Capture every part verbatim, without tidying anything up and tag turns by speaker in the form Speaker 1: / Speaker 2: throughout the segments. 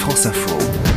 Speaker 1: France Info.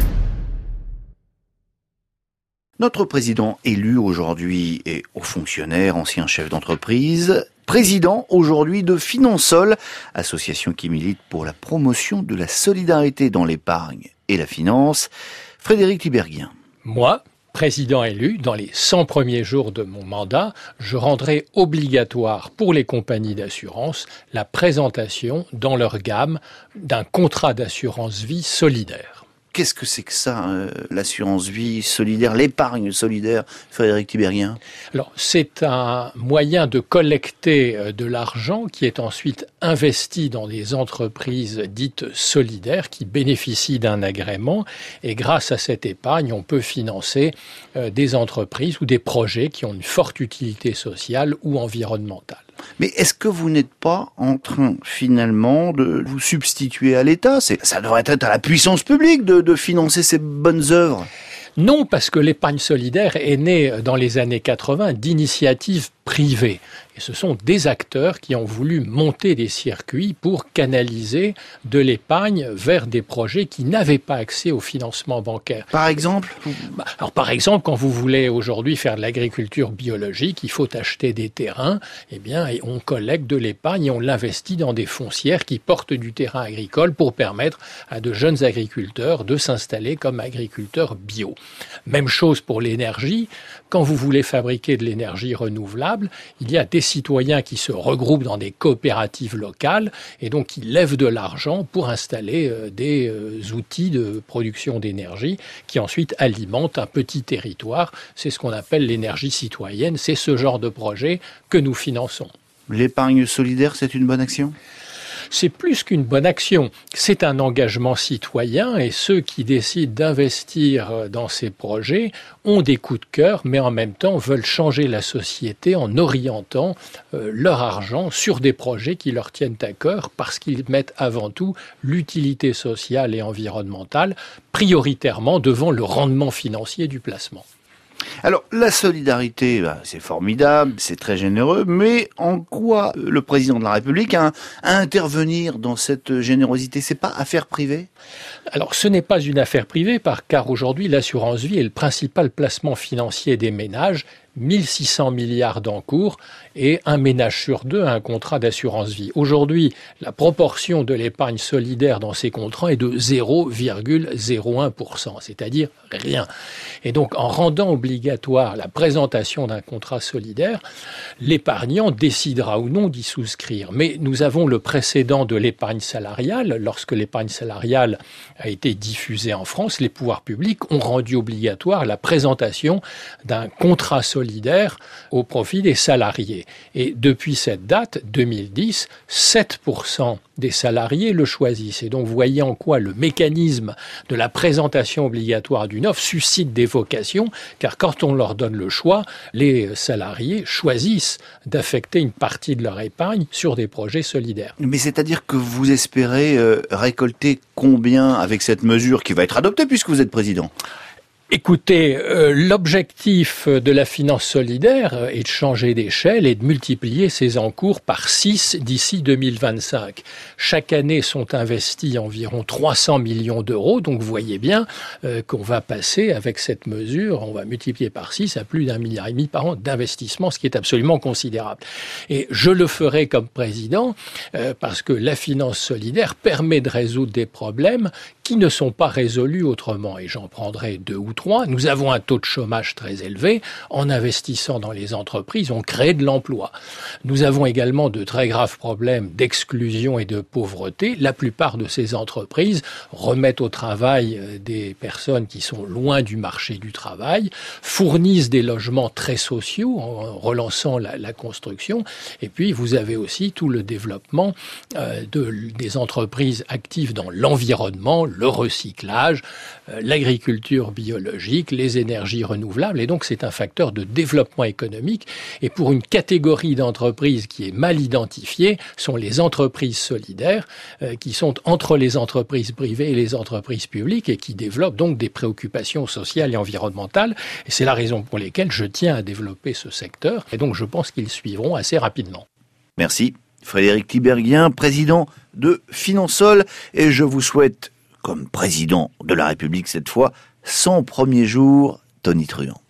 Speaker 2: Notre président élu aujourd'hui est haut fonctionnaire, ancien chef d'entreprise, président aujourd'hui de Finansol, association qui milite pour la promotion de la solidarité dans l'épargne et la finance. Frédéric Tiberghien.
Speaker 3: Moi, président élu, dans les cent premiers jours de mon mandat, je rendrai obligatoire pour les compagnies d'assurance la présentation dans leur gamme d'un contrat d'assurance vie solidaire.
Speaker 2: Qu'est-ce que c'est que ça, euh, l'assurance vie solidaire, l'épargne solidaire, Frédéric Tiberghien?
Speaker 3: Alors, c'est un moyen de collecter de l'argent qui est ensuite investi dans des entreprises dites solidaires qui bénéficient d'un agrément. Et grâce à cette épargne, on peut financer euh, des entreprises ou des projets qui ont une forte utilité sociale ou environnementale.
Speaker 2: Mais est-ce que vous n'êtes pas en train, finalement, de vous substituer à l'État? C'est, ça devrait être à la puissance publique de, de financer ces bonnes œuvres.
Speaker 3: Non, parce que l'épargne solidaire est née dans les années quatre-vingts d'initiatives privées. Et ce sont des acteurs qui ont voulu monter des circuits pour canaliser de l'épargne vers des projets qui n'avaient pas accès au financement bancaire.
Speaker 2: Par exemple?
Speaker 3: Alors, par exemple, quand vous voulez aujourd'hui faire de l'agriculture biologique, il faut acheter des terrains. Eh bien, on collecte de l'épargne et on l'investit dans des foncières qui portent du terrain agricole pour permettre à de jeunes agriculteurs de s'installer comme agriculteurs bio. Même chose pour l'énergie. Quand vous voulez fabriquer de l'énergie renouvelable, il y a des citoyens qui se regroupent dans des coopératives locales et donc qui lèvent de l'argent pour installer euh, des euh, outils de production d'énergie qui ensuite alimentent un petit territoire. C'est ce qu'on appelle l'énergie citoyenne. C'est ce genre de projet que nous finançons.
Speaker 2: L'épargne solidaire, c'est une bonne action ?
Speaker 3: C'est plus qu'une bonne action, c'est un engagement citoyen et ceux qui décident d'investir dans ces projets ont des coups de cœur, mais en même temps veulent changer la société en orientant euh, leur argent sur des projets qui leur tiennent à cœur parce qu'ils mettent avant tout l'utilité sociale et environnementale prioritairement devant le rendement financier du placement.
Speaker 2: Alors, la solidarité, bah, c'est formidable, c'est très généreux, mais en quoi le président de la République a à intervenir dans cette générosité? C'est pas affaire privée?
Speaker 3: Alors, ce n'est pas une affaire privée, car aujourd'hui, l'assurance vie est le principal placement financier des ménages, mille six cents milliards d'encours et un ménage sur deux a un contrat d'assurance vie. Aujourd'hui, la proportion de l'épargne solidaire dans ces contrats est de zéro virgule zéro un pour cent, c'est-à-dire rien. Et donc, en rendant obligatoire la présentation d'un contrat solidaire, l'épargnant décidera ou non d'y souscrire. Mais nous avons le précédent de l'épargne salariale. Lorsque l'épargne salariale a été diffusée en France, les pouvoirs publics ont rendu obligatoire la présentation d'un contrat solidaire solidaire au profit des salariés. Et depuis cette date, deux mille dix, sept pour cent des salariés le choisissent. Et donc, vous voyez en quoi le mécanisme de la présentation obligatoire d'une offre suscite des vocations, car quand on leur donne le choix, les salariés choisissent d'affecter une partie de leur épargne sur des projets solidaires.
Speaker 2: Mais c'est-à-dire que vous espérez euh, récolter combien avec cette mesure qui va être adoptée puisque vous êtes président ?
Speaker 3: Écoutez, euh, l'objectif de la finance solidaire est de changer d'échelle et de multiplier ses encours par six d'ici deux mille vingt-cinq. Chaque année sont investis environ trois cents millions d'euros, donc vous voyez bien euh, qu'on va passer avec cette mesure, on va multiplier par six à plus d'un milliard et demi par an d'investissement, ce qui est absolument considérable. Et je le ferai comme président euh, parce que la finance solidaire permet de résoudre des problèmes qui ne sont pas résolus autrement. Et j'en prendrai deux ou trois. Nous avons un taux de chômage très élevé. En investissant dans les entreprises, on crée de l'emploi. Nous avons également de très graves problèmes d'exclusion et de pauvreté. La plupart de ces entreprises remettent au travail des personnes qui sont loin du marché du travail, fournissent des logements très sociaux en relançant la, la construction. Et puis, vous avez aussi tout le développement euh, de, des entreprises actives dans l'environnement, le recyclage, euh, l'agriculture biologique, les énergies renouvelables. Et donc, c'est un facteur de développement économique. Et pour une catégorie d'entreprises qui est mal identifiée, sont les entreprises solidaires, euh, qui sont entre les entreprises privées et les entreprises publiques et qui développent donc des préoccupations sociales et environnementales. Et c'est la raison pour laquelle je tiens à développer ce secteur. Et donc, je pense qu'ils suivront assez rapidement.
Speaker 2: Merci. Frédéric Tiberghien, président de Finansol. Et je vous souhaite comme président de la République cette fois, son premier jour, Tony Truant.